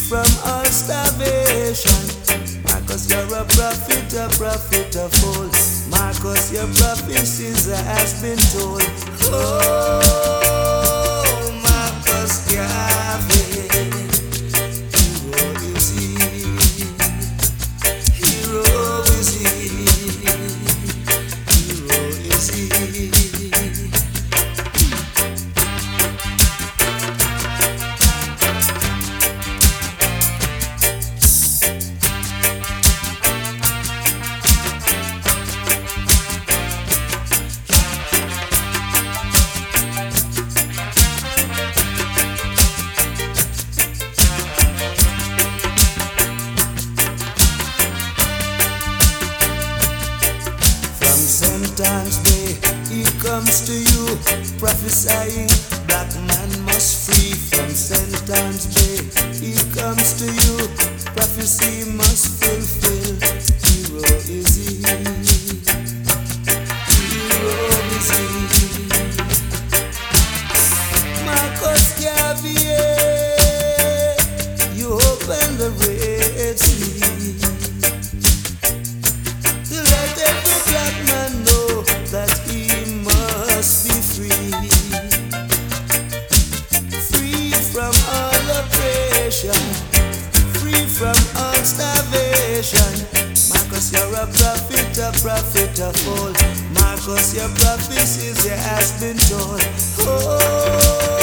from all starvation. Marcus, you're a prophet of old. Marcus, your prophecies has been told. Oh, Marcus Garvey, hero is he, hero is he, hero is he. Sentence Bay, he comes to you, prophesying black man must free. From Sentence Bay, he comes to you, prophecy must fulfill. Hero is he, hero is he. Marcus Garvey, you open the Red Sea. Black man know that he must be free, free from all oppression, free from all starvation. Marcus, you're a prophet of old. Marcus, your prophecies has been told. Oh,